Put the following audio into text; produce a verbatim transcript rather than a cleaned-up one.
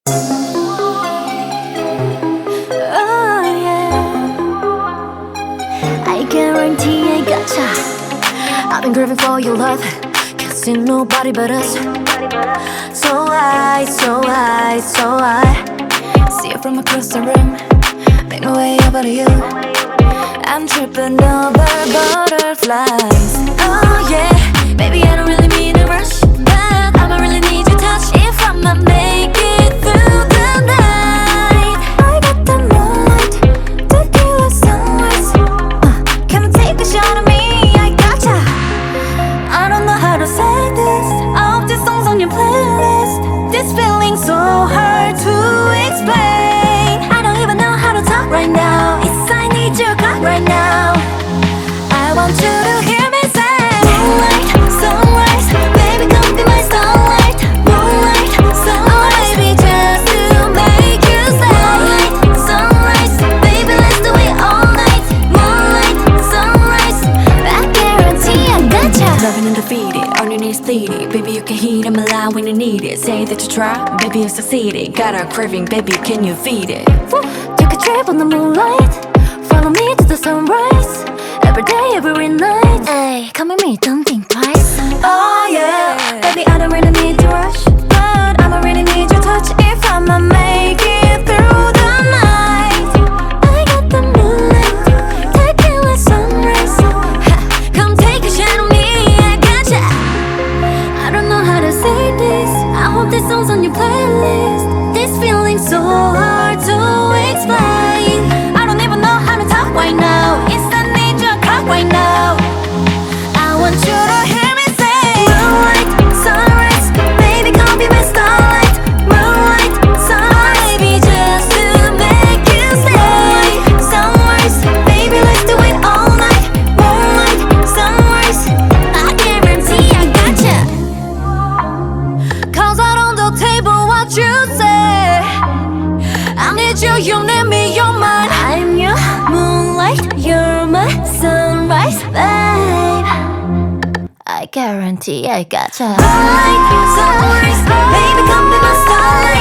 Oh yeah, I guarantee I gotcha. I've been craving for your love, can't see nobody but us. So I, so I, so I see you from across the room, make my way over to you. I'm tripping over butterflies. Oh yeah, baby I don't really mean to rush, but I'ma really need your touch if I'ma make it through the night. I got the moonlight, tequila sunrise. uh, Come and take a shot of me, I gotcha. I don't know how to say this, all these songs on your playlist. This feeling's so hard to explain. I don't even know how to talk right now, it's I need your cut right now. I want you to hear me say, moonlight, sunrise, baby come be my starlight. Moonlight, sunrise, baby just to make you stay. Moonlight, sunrise, baby let's do it all night. Moonlight, sunrise, I guarantee I gotcha. Loving and defeated, on your knees pleading. Baby you can heat them alive when you need it. Say that you try, baby you succeeded. Got a craving, baby can you feed it? Woo. Take a trip on the moonlight, follow me to the sunrise. Every day, every night. Ay, come with me, don't think twice. Oh yeah, baby I don't really need to rush, but I'ma really need your touch if I'ma make it through the night. I got the moonlight, tequila sunrise. Ha, come take a shot on me, I gotcha. I don't know how to say this, I hope this song's on your playlist. This feeling's so hard to explain. I don't even know how to talk right now, it's the need your cock right now. I want you to hear me say, moonlight, sunrise, baby come be my starlight. Moonlight, sunrise, baby just to make you stay. Sunrise, baby let's do it all night. Moonlight, sunrise, I guarantee I gotcha. Cause out on the table what you say, I need you, you need me, you're mine. I'm your moonlight, you're my sunrise, babe. I guarantee I gotcha. Moonlight, sunrise, baby come be my starlight.